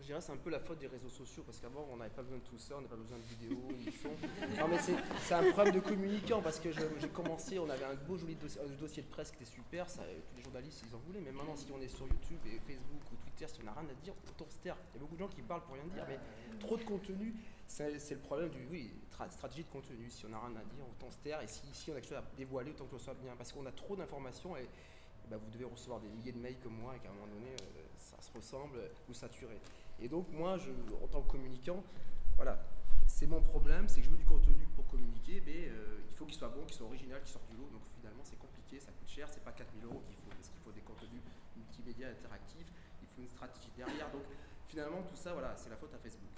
dirais que c'est un peu la faute des réseaux sociaux, parce qu'avant on n'avait pas besoin de tout ça, on n'avait pas besoin de vidéos, ni de son. Non mais c'est un problème de communicant, parce que j'ai commencé, on avait un beau joli dossier de presse qui était super, ça, tous les journalistes ils en voulaient, mais maintenant si on est sur YouTube et Facebook ou Twitter, si on n'a rien à dire, autant se taire. Il y a beaucoup de gens qui parlent pour rien dire, mais trop de contenu, c'est le problème du stratégie de contenu. Si on n'a rien à dire, autant se taire, et si on a quelque chose à dévoiler, autant que ce soit bien, parce qu'on a trop d'informations et vous devez recevoir des milliers de mails comme moi et qu'à un moment donné ça se ressemble, vous saturez. Et donc moi, en tant que communicant, voilà, c'est mon problème, c'est que je veux du contenu pour communiquer, mais il faut qu'il soit bon, qu'il soit original, qu'il sorte du lot. Donc finalement c'est compliqué, ça coûte cher, c'est pas 4 000 € qu'il faut, parce qu'il faut des contenus multimédia interactifs, il faut une stratégie derrière. Donc finalement tout ça, voilà, c'est la faute à Facebook.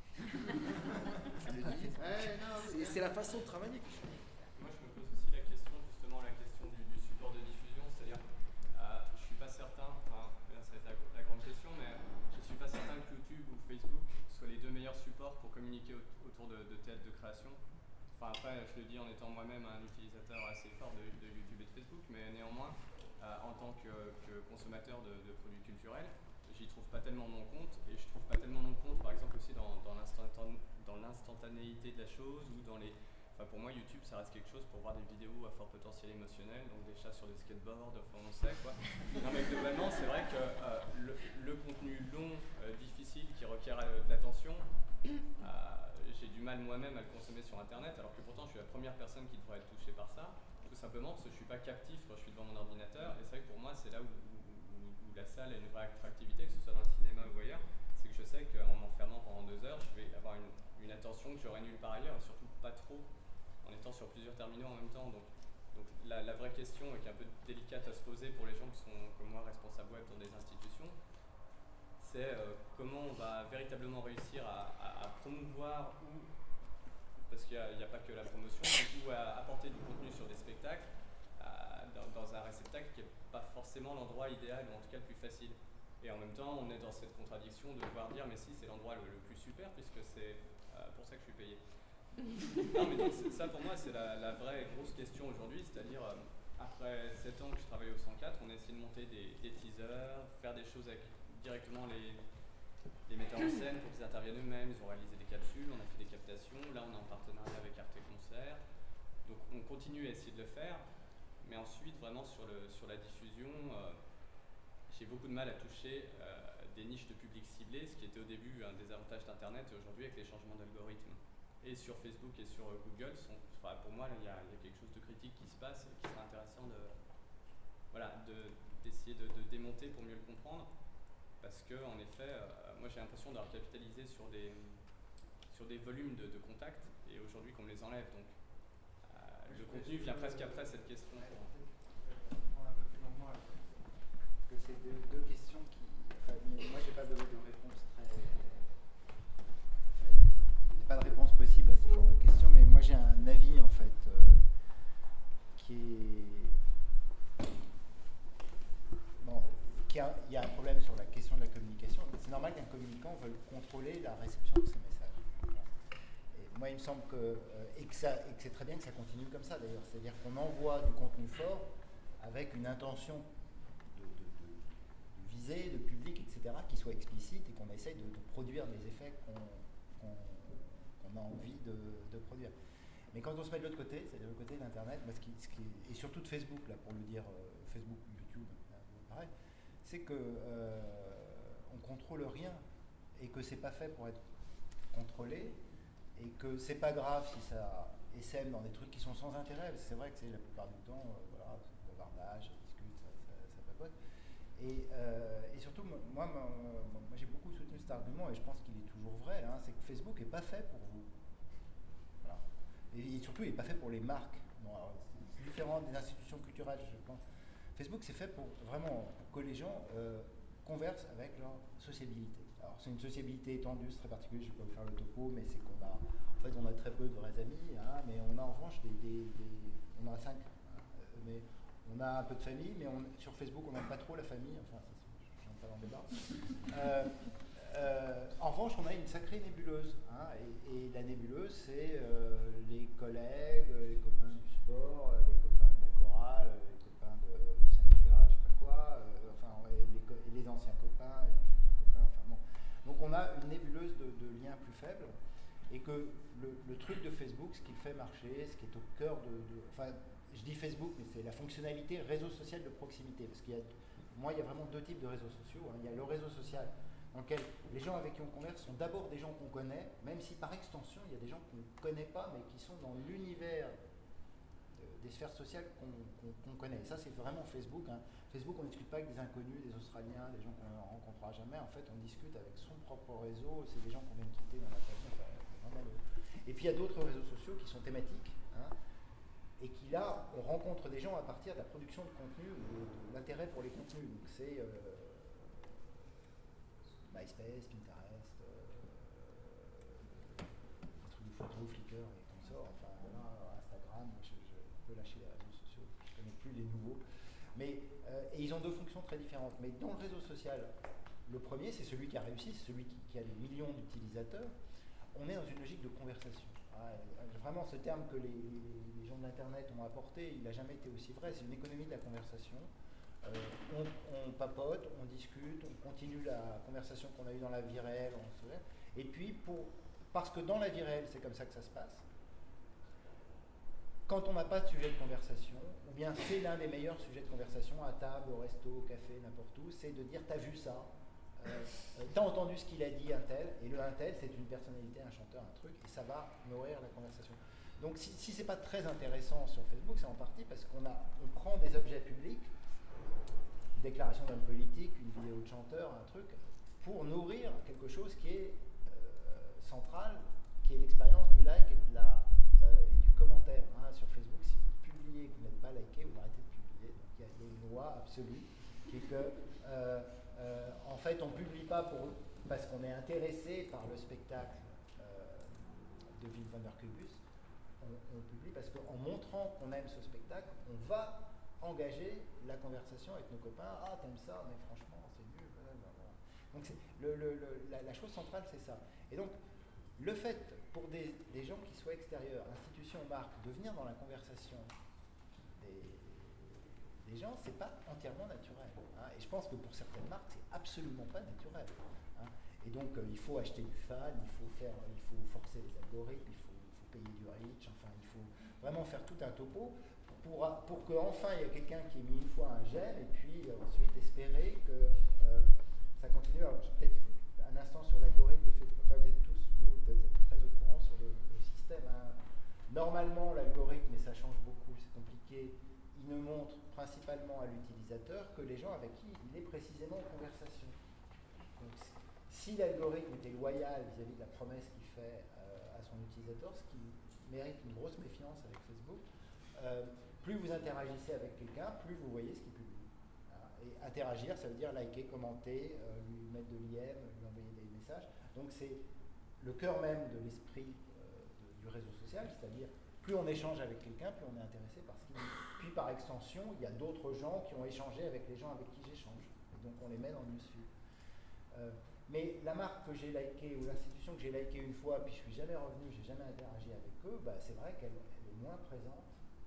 Je le dis, c'est la façon de travailler. Moi je me pose aussi la question, justement la question du support de diffusion, c'est-à-dire je suis pas certain, enfin ça va être la grande question, mais je suis pas certain que YouTube ou Facebook soient les deux meilleurs supports pour communiquer autour de théâtre de création. Enfin après je le dis en étant moi-même un utilisateur assez fort de YouTube et de Facebook, mais néanmoins en tant que consommateur de produits culturels, j'y trouve pas tellement mon compte, et je trouve pas tellement mon compte par exemple aussi dans l'instantanéité de la chose, ou dans les... Enfin pour moi YouTube ça reste quelque chose pour voir des vidéos à fort potentiel émotionnel, donc des chats sur des skateboards, enfin on sait quoi. Non mais globalement c'est vrai que le contenu long, difficile, qui requiert de l'attention, j'ai du mal moi-même à le consommer sur internet, alors que pourtant je suis la première personne qui devrait être touchée par ça, tout simplement parce que je suis pas captif quand je suis devant mon ordinateur, et c'est vrai que pour moi c'est là où la salle a une vraie attractivité, que ce soit dans le cinéma ou ailleurs, c'est que je sais qu'en m'enfermant pendant 2 heures, je vais avoir une attention que j'aurais nulle part ailleurs, et surtout pas trop en étant sur plusieurs terminaux en même temps. Donc la vraie question, qui est un peu délicate à se poser pour les gens qui sont comme moi responsables web dans des institutions, c'est comment on va véritablement réussir à promouvoir, ou parce qu'il n'y a pas que la promotion, ou à apporter du contenu sur des spectacles dans un réceptacle qui n'est pas forcément l'endroit idéal, ou en tout cas le plus facile. Et en même temps, on est dans cette contradiction de devoir dire mais si, c'est l'endroit le plus super, puisque c'est pour ça que je suis payé. Non mais donc ça pour moi c'est la vraie grosse question aujourd'hui, c'est-à-dire après 7 ans que je travaille au 104, on a essayé de monter des teasers, faire des choses avec directement les metteurs en scène pour qu'ils interviennent eux-mêmes, ils ont réalisé des capsules, on a fait des captations, là on est en partenariat avec Arte Concert, donc on continue à essayer de le faire, mais ensuite vraiment sur la diffusion, j'ai beaucoup de mal à toucher des niches de public ciblés, ce qui était au début un des avantages d'Internet, et aujourd'hui avec les changements d'algorithmes. Et sur Facebook et sur Google, pour moi, il y a quelque chose de critique qui se passe, et qui serait intéressant d'essayer de démonter pour mieux le comprendre, parce que en effet, moi j'ai l'impression d'avoir capitalisé sur des volumes de contacts, et aujourd'hui qu'on me les enlève, donc le contenu vient presque après cette question. Un peu plus longuement, parce que c'est deux questions qui... Enfin, moi j'ai pas de réponse très... Il n'y a pas de réponse possible à ce genre de questions, mais moi j'ai un avis en fait qui est... Bon, il y a un problème sur la question de la communication. C'est normal qu'un communicant veuille contrôler la réception de ses messages. Voilà. Et moi il me semble que c'est très bien que ça continue comme ça d'ailleurs. C'est-à-dire qu'on envoie du contenu fort avec une intention de visée, de public, etc., qui soit explicite, et qu'on essaye de produire des effets qu'on a envie de produire. Mais quand on se met de l'autre côté, c'est-à-dire le côté d'Internet, et surtout de Facebook, là, pour le dire, Facebook, YouTube, pareil, c'est que on contrôle rien, et que c'est pas fait pour être contrôlé, et que c'est pas grave si ça essaime dans des trucs qui sont sans intérêt. C'est vrai que c'est la plupart du temps, voilà, c'est bavardage, ça discute, ça papote. Et surtout, moi j'ai beaucoup soutenu cet argument, et je pense qu'il est toujours vrai, hein, c'est que Facebook n'est pas fait pour vous. Voilà. Et surtout, il n'est pas fait pour les marques. Bon, c'est différent des institutions culturelles, je pense. Facebook, c'est fait pour que les gens conversent avec leur sociabilité. Alors, c'est une sociabilité étendue, c'est très particulier, je ne vais pas vous faire le topo, mais c'est on a très peu de vrais amis, hein, mais on a en revanche on en a 5. Mais on a un peu de famille, mais sur Facebook, on n'aime pas trop la famille. Enfin, je ne suis pas dans le débat. En revanche, on a une sacrée nébuleuse. Hein, et la nébuleuse, c'est les collègues, les copains du sport, les copains de la chorale, les copains du syndicat, je ne sais pas quoi, les anciens copains, les futurs copains. Enfin, bon. Donc on a une nébuleuse de liens plus faibles, et que le truc de Facebook, ce qui le fait marcher, ce qui est au cœur enfin, je dis Facebook, mais c'est la fonctionnalité réseau social de proximité, parce qu'il y a vraiment deux types de réseaux sociaux. Hein. Il y a le réseau social dans lequel les gens avec qui on converse sont d'abord des gens qu'on connaît, même si par extension, il y a des gens qu'on ne connaît pas, mais qui sont dans l'univers des sphères sociales qu'on connaît. Et ça, c'est vraiment Facebook. Hein. Facebook, on ne discute pas avec des inconnus, des Australiens, des gens qu'on ne rencontrera jamais. En fait, on discute avec son propre réseau. C'est des gens qu'on vient de quitter dans la famille. Et puis, il y a d'autres réseaux sociaux qui sont thématiques. Hein, et qui, là, on rencontre des gens à partir de la production de contenu ou de l'intérêt pour les contenus. Donc, c'est MySpace, Pinterest, des trucs de photo, Flickr et consorts. Enfin, voilà, Instagram, je peux lâcher les réseaux sociaux. Je ne connais plus les nouveaux. Mais, et ils ont deux fonctions très différentes. Mais dans le réseau social, le premier, c'est celui qui a réussi, c'est celui qui a des millions d'utilisateurs. On est dans une logique de conversation. Vraiment, ce terme que les gens de l'Internet ont apporté, il n'a jamais été aussi vrai. C'est une économie de la conversation. On papote, on discute, on continue la conversation qu'on a eue dans la vie réelle. Et puis, parce que dans la vie réelle, c'est comme ça que ça se passe, quand on n'a pas de sujet de conversation, ou bien c'est l'un des meilleurs sujets de conversation, à table, au resto, au café, n'importe où, c'est de dire « t'as vu ça ?» t'as entendu ce qu'il a dit, un tel, et le un tel, c'est une personnalité, un chanteur, un truc, et ça va nourrir la conversation. Donc si c'est pas très intéressant sur Facebook, c'est en partie parce qu'on prend des objets publics, une déclaration d'homme politique, une vidéo de chanteur, un truc, pour nourrir quelque chose qui est central, qui est l'expérience du like et du commentaire. Hein. Sur Facebook, si vous publiez et que vous n'êtes pas liké, vous arrêtez de publier. Donc il y a une loi absolue qui est que en fait, on ne publie pas parce qu'on est intéressé par le spectacle de Wim Vanderkubus. On publie parce qu'en montrant qu'on aime ce spectacle, on va engager la conversation avec nos copains. Ah, t'aimes ça, mais franchement, c'est nul. Donc la chose centrale, c'est ça. Et donc, le fait pour des gens qui soient extérieurs, institutions, marques, de venir dans la conversation des gens, c'est pas entièrement naturel. Hein. Et je pense que pour certaines marques, c'est absolument pas naturel. Hein. Et donc, il faut acheter du fan, il faut forcer les algorithmes, il faut payer du reach, enfin, il faut vraiment faire tout un topo pour qu'enfin il y ait quelqu'un qui ait mis une fois un j'aime et puis ensuite espérer que ça continue. Alors, peut-être un instant sur l'algorithme de Facebook. Enfin, vous êtes très au courant sur le système. Hein. Normalement, l'algorithme, et ça change beaucoup, c'est compliqué, il ne montre principalement à l'utilisateur que les gens avec qui il est précisément en conversation. Donc, si l'algorithme était loyal vis-à-vis de la promesse qu'il fait à son utilisateur, ce qui mérite une grosse méfiance avec Facebook, plus vous interagissez avec quelqu'un, plus vous voyez ce qu'il publie. Hein. Et interagir, ça veut dire liker, commenter, lui mettre de l'IM, lui envoyer des messages. Donc c'est le cœur même de l'esprit du réseau social, c'est-à-dire plus on échange avec quelqu'un, plus on est intéressé par ce qu'il dit. Puis par extension, il y a d'autres gens qui ont échangé avec les gens avec qui j'échange. Et donc on les met dans le newsfeed. Mais la marque que j'ai likée ou l'institution que j'ai likée une fois, puis je suis jamais revenu, j'ai jamais interagi avec eux, bah, c'est vrai qu'elle est moins présente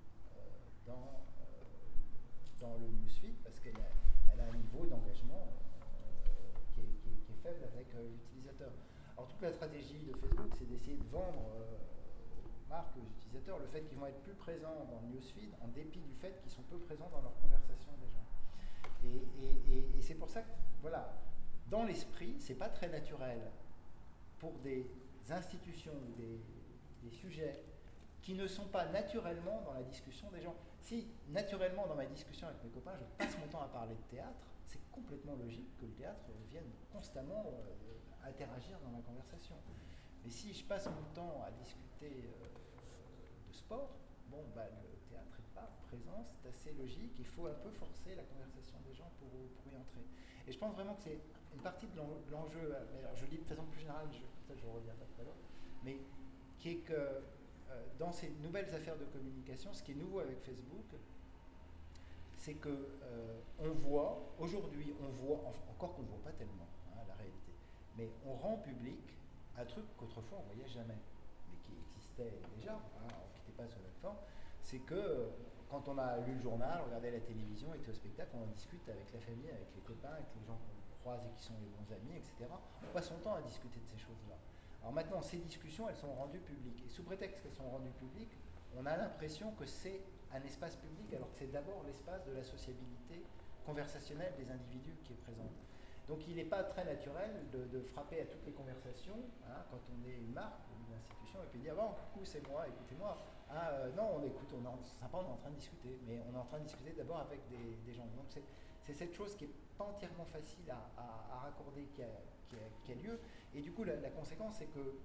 dans le newsfeed parce qu'elle a un niveau d'engagement qui est faible avec l'utilisateur. Alors toute la stratégie de Facebook, c'est d'essayer de vendre aux marques, aux utilisateurs, le fait qu'ils vont être plus présents dans le newsfeed en dépit du fait qu'ils sont peu présents dans leur conversation déjà. Et c'est pour ça que, voilà, dans l'esprit, c'est pas très naturel pour des institutions ou des sujets qui ne sont pas naturellement dans la discussion des gens. Si, naturellement, dans ma discussion avec mes copains, je passe mon temps à parler de théâtre, c'est complètement logique que le théâtre vienne constamment interagir dans la conversation. Mais si je passe mon temps à discuter de sport, bon, bah, le théâtre n'est pas présent, c'est assez logique, il faut un peu forcer la conversation des gens pour y entrer. Et je pense vraiment que c'est une partie de l'enjeu, mais alors je le dis de façon plus générale, peut-être je ne reviens pas tout à l'heure, mais qui est que dans ces nouvelles affaires de communication, ce qui est nouveau avec Facebook, c'est que aujourd'hui, encore qu'on ne voit pas tellement, hein, la réalité, mais on rend public un truc qu'autrefois on ne voyait jamais, mais qui existait déjà, hein, on ne quittait pas sur la plateforme, c'est que quand on a lu le journal, regardé la télévision, était au spectacle, on en discute avec la famille, avec les copains, avec les gens qu'on croise et qui sont les bons amis, etc. On passe son temps à discuter de ces choses-là. Alors maintenant, ces discussions, elles sont rendues publiques. Et sous prétexte qu'elles sont rendues publiques, on a l'impression que c'est un espace public, alors que c'est d'abord l'espace de la sociabilité conversationnelle des individus qui est présent. Donc il n'est pas très naturel de frapper à toutes les conversations, quand on est une marque ou une institution, et puis dire bon, coucou, c'est moi, écoutez-moi. Non, on écoute, c'est sympa, on est en train de discuter, mais on est en train de discuter d'abord avec des gens. Donc c'est cette chose qui n'est pas entièrement facile à raccorder qui a lieu. Et du coup, la conséquence, c'est que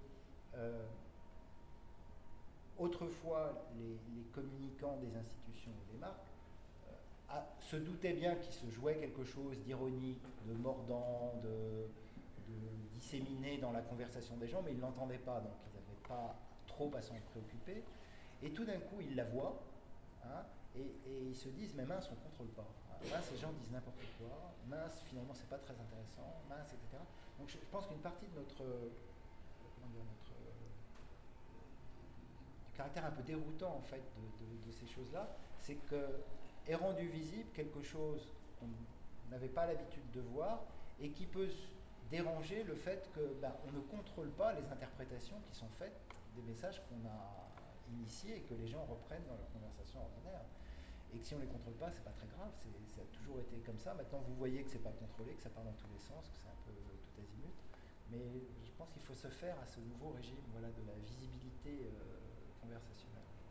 autrefois, les communicants des institutions ou des marques se doutaient bien qu'il se jouait quelque chose d'ironique, de mordant, de disséminé dans la conversation des gens, mais ils ne l'entendaient pas, donc ils n'avaient pas trop à s'en préoccuper. Et tout d'un coup, ils la voient, et ils se disent, mais mince, on ne contrôle pas. Mince, ces gens disent n'importe quoi, mince, finalement, c'est pas très intéressant, mince, etc. Donc je pense qu'une partie de notre caractère un peu déroutant, en fait, de ces choses-là, c'est que est rendu visible quelque chose qu'on n'avait pas l'habitude de voir et qui peut déranger le fait que on ne contrôle pas les interprétations qui sont faites des messages qu'on a initiés et que les gens reprennent dans leur conversation ordinaire. Et que si on ne les contrôle pas, c'est pas très grave, ça a toujours été comme ça. Maintenant, vous voyez que c'est pas contrôlé, que ça part dans tous les sens, que c'est un peu tout azimut. Mais je pense qu'il faut se faire à ce nouveau régime, de la visibilité conversationnelle.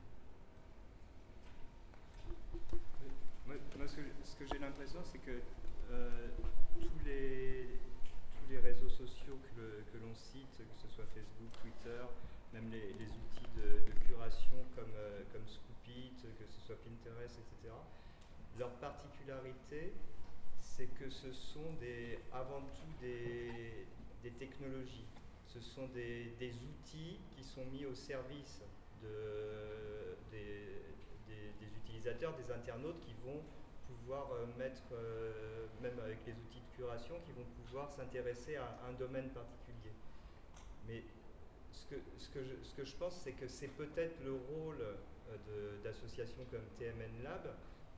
Moi, ce que j'ai l'impression, c'est que tous les réseaux sociaux que l'on cite, que ce soit Facebook, Twitter, même les outils de curation comme Scoopit, que ce soit Pinterest, etc., leur particularité, c'est que ce sont avant tout des technologies. Ce sont des outils qui sont mis au service des utilisateurs, des internautes qui vont pouvoir mettre, même avec les outils de curation, qui vont pouvoir s'intéresser à un domaine particulier. Mais ce que je pense, c'est que c'est peut-être le rôle d'associations comme TMN Lab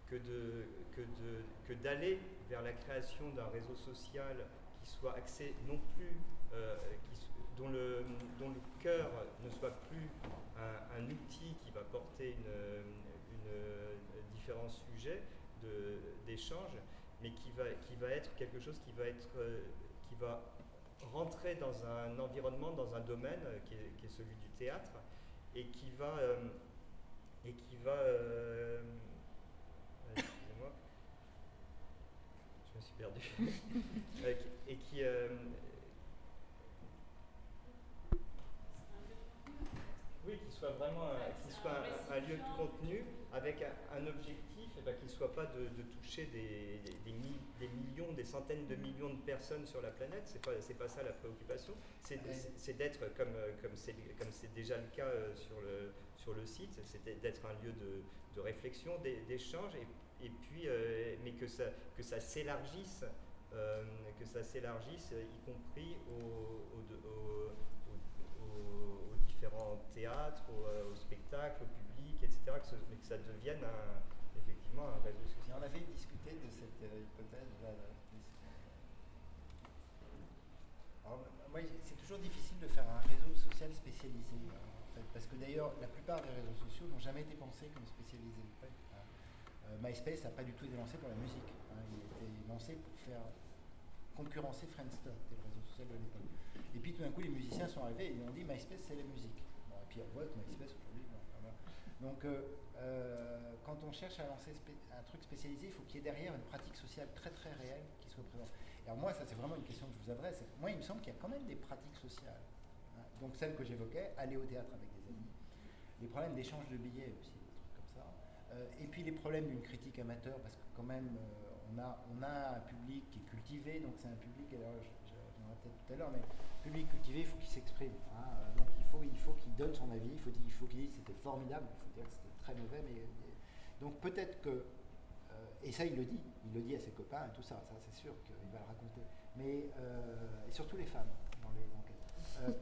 que d'aller vers la création d'un réseau social qui soit axé non plus, dont le cœur ne soit plus un outil qui va porter différents sujets d'échange, mais qui va être quelque chose qui va rentrer dans un environnement, dans un domaine qui est celui du théâtre, et qui va excusez-moi, je me suis perdu, et qui oui, qu'il soit vraiment un lieu de contenu avec un objectif, qu'il ne soit pas de toucher des millions, des centaines de millions de personnes sur la planète. C'est pas ça la préoccupation. C'est d'être, comme c'est déjà le cas sur le site, c'est d'être un lieu de réflexion, d'échange, et puis, mais que ça s'élargisse, y compris aux différents théâtres, aux spectacles, au public, etc., mais que ça devienne effectivement un réseau social. Et on avait discuté de cette hypothèse-là. Alors, moi, c'est toujours difficile de faire un réseau social spécialisé, en fait, parce que d'ailleurs, la plupart des réseaux sociaux n'ont jamais été pensés comme spécialisés. MySpace n'a pas du tout été lancé pour la musique. Il a été lancé pour faire concurrencer Friendster, qui est le réseau social de l'époque. Et puis tout d'un coup, les musiciens sont arrivés et ils ont dit MySpace, c'est la musique. Bon, et puis on voit que MySpace aujourd'hui, voilà. Donc, quand on cherche à lancer un truc spécialisé, il faut qu'il y ait derrière une pratique sociale très très réelle qui soit présente. Alors moi, ça c'est vraiment une question que je vous adresse. Moi, il me semble qu'il y a quand même des pratiques sociales. Donc celles que j'évoquais, aller au théâtre avec des amis, les problèmes d'échange de billets aussi, des trucs comme ça. Et puis les problèmes d'une critique amateur, parce que quand même, on a un public qui est cultivé, donc c'est un public, alors je reviendrai peut-être tout à l'heure, mais public cultivé, il faut qu'il s'exprime. Donc il faut qu'il donne son avis, il faut qu'il dise que c'était formidable, il faut dire que c'était très mauvais, mais donc peut-être que, et ça il le dit à ses copains et tout ça, c'est sûr qu'il va le raconter, mais et surtout les femmes dans les enquêtes.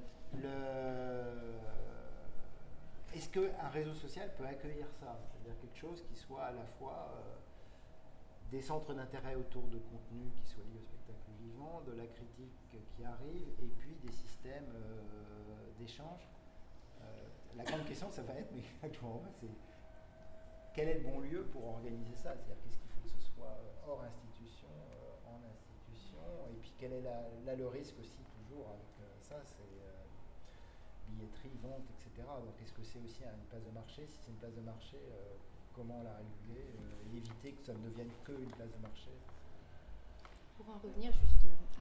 Est-ce qu'un réseau social peut accueillir ça, c'est-à-dire quelque chose qui soit à la fois des centres d'intérêt autour de contenus qui soient liés au spectacle vivant, de la critique qui arrive, et puis des systèmes d'échange. La grande question, ça va être, mais actuellement, c'est quel est le bon lieu pour organiser ça? C'est-à-dire qu'est-ce qu'il faut que ce soit hors institution, en institution, et puis quel est là le risque aussi toujours avec ça, c'est billetterie, vente, etc. Donc est-ce que c'est aussi une place de marché? Si c'est une place de marché, comment la réguler et éviter que ça ne devienne que une place de marché? Pour en revenir juste